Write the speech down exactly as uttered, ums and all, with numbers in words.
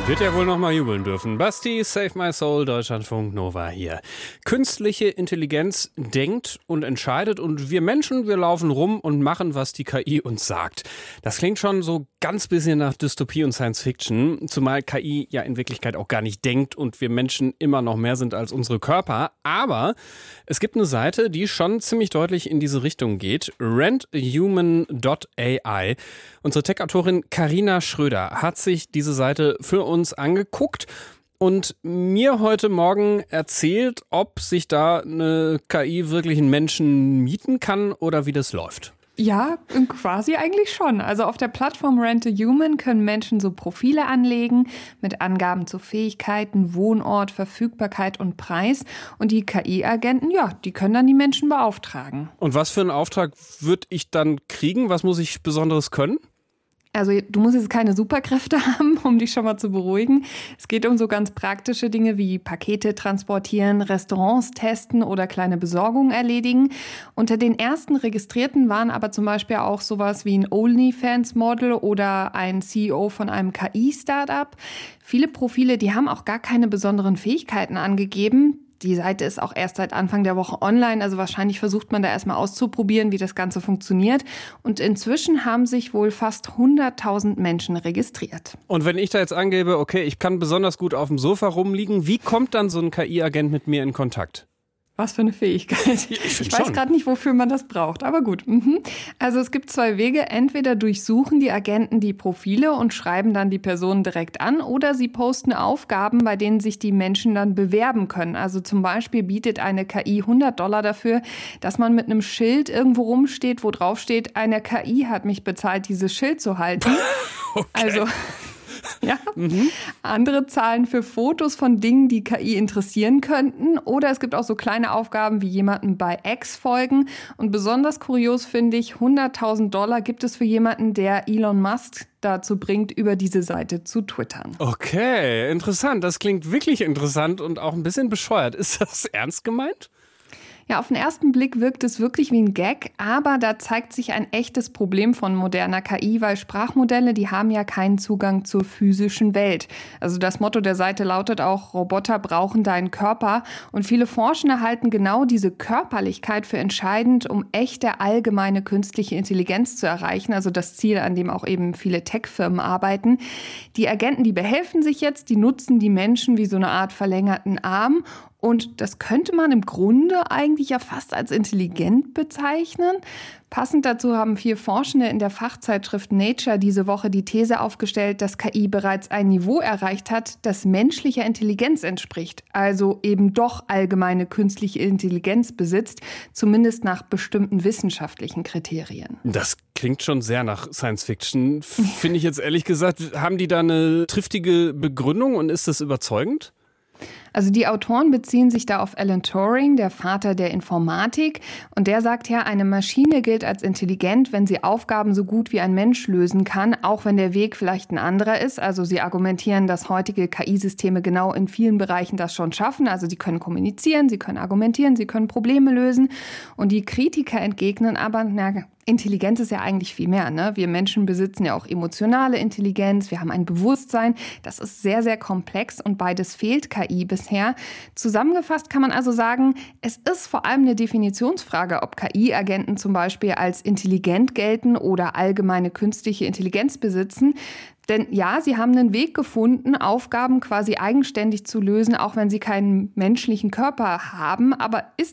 Wird ja wohl noch mal jubeln dürfen. Basti, Save My Soul, Deutschlandfunk Nova hier. Künstliche Intelligenz denkt und entscheidet und wir Menschen, wir laufen rum und machen, was die K I uns sagt. Das klingt schon so ganz bisschen nach Dystopie und Science Fiction, zumal K I ja in Wirklichkeit auch gar nicht denkt und wir Menschen immer noch mehr sind als unsere Körper. Aber es gibt eine Seite, die schon ziemlich deutlich in diese Richtung geht. renthuman Punkt A I. Unsere Tech-Autorin Carina Schröder hat sich diese Seite für uns angeguckt und mir heute Morgen erzählt, ob sich da eine K I wirklich einen Menschen mieten kann oder wie das läuft. Ja, quasi eigentlich schon. Also auf der Plattform Rent-A-Human können Menschen so Profile anlegen mit Angaben zu Fähigkeiten, Wohnort, Verfügbarkeit und Preis. Und die K I-Agenten, ja, die können dann die Menschen beauftragen. Und was für einen Auftrag würde ich dann kriegen? Was muss ich Besonderes können? Also du musst jetzt keine Superkräfte haben, um dich schon mal zu beruhigen. Es geht um so ganz praktische Dinge wie Pakete transportieren, Restaurants testen oder kleine Besorgungen erledigen. Unter den ersten Registrierten waren aber zum Beispiel auch sowas wie ein OnlyFans-Model oder ein C E O von einem K I-Startup. Viele Profile, die haben auch gar keine besonderen Fähigkeiten angegeben. Die Seite ist auch erst seit Anfang der Woche online, also wahrscheinlich versucht man da erstmal auszuprobieren, wie das Ganze funktioniert. Und inzwischen haben sich wohl fast hunderttausend Menschen registriert. Und wenn ich da jetzt angebe, okay, ich kann besonders gut auf dem Sofa rumliegen, wie kommt dann so ein K I-Agent mit mir in Kontakt? Was für eine Fähigkeit. Ja, ich ich weiß gerade nicht, wofür man das braucht, aber gut. Mhm. Also es gibt zwei Wege. Entweder durchsuchen die Agenten die Profile und schreiben dann die Personen direkt an oder sie posten Aufgaben, bei denen sich die Menschen dann bewerben können. Also zum Beispiel bietet eine K I hundert Dollar dafür, dass man mit einem Schild irgendwo rumsteht, wo drauf steht, eine K I hat mich bezahlt, dieses Schild zu halten. Okay. Also... Ja. Mhm. Andere zahlen für Fotos von Dingen, die K I interessieren könnten. Oder es gibt auch so kleine Aufgaben wie jemanden bei X folgen. Und besonders kurios finde ich, hunderttausend Dollar gibt es für jemanden, der Elon Musk dazu bringt, über diese Seite zu twittern. Okay, interessant. Das klingt wirklich interessant und auch ein bisschen bescheuert. Ist das ernst gemeint? Ja, auf den ersten Blick wirkt es wirklich wie ein Gag, aber da zeigt sich ein echtes Problem von moderner K I, weil Sprachmodelle, die haben ja keinen Zugang zur physischen Welt. Also das Motto der Seite lautet auch, Roboter brauchen deinen Körper. Und viele Forschende halten genau diese Körperlichkeit für entscheidend, um echte allgemeine künstliche Intelligenz zu erreichen. Also das Ziel, an dem auch eben viele Tech-Firmen arbeiten. Die Agenten, die behelfen sich jetzt, die nutzen die Menschen wie so eine Art verlängerten Arm. Und das könnte man im Grunde eigentlich ja fast als intelligent bezeichnen. Passend dazu haben vier Forschende in der Fachzeitschrift Nature diese Woche die These aufgestellt, dass K I bereits ein Niveau erreicht hat, das menschlicher Intelligenz entspricht. Also eben doch allgemeine künstliche Intelligenz besitzt, zumindest nach bestimmten wissenschaftlichen Kriterien. Das klingt schon sehr nach Science Fiction. Finde ich jetzt ehrlich gesagt, haben die da eine triftige Begründung und ist das überzeugend? Also die Autoren beziehen sich da auf Alan Turing, der Vater der Informatik. Und der sagt ja, eine Maschine gilt als intelligent, wenn sie Aufgaben so gut wie ein Mensch lösen kann, auch wenn der Weg vielleicht ein anderer ist. Also sie argumentieren, dass heutige K I-Systeme genau in vielen Bereichen das schon schaffen. Also sie können kommunizieren, sie können argumentieren, sie können Probleme lösen. Und die Kritiker entgegnen aber, na, Intelligenz ist ja eigentlich viel mehr, ne? Wir Menschen besitzen ja auch emotionale Intelligenz, wir haben ein Bewusstsein. Das ist sehr, sehr komplex und beides fehlt K I bisher. Zusammengefasst kann man also sagen, es ist vor allem eine Definitionsfrage, ob K I-Agenten zum Beispiel als intelligent gelten oder allgemeine künstliche Intelligenz besitzen. Denn ja, sie haben einen Weg gefunden, Aufgaben quasi eigenständig zu lösen, auch wenn sie keinen menschlichen Körper haben. Aber ist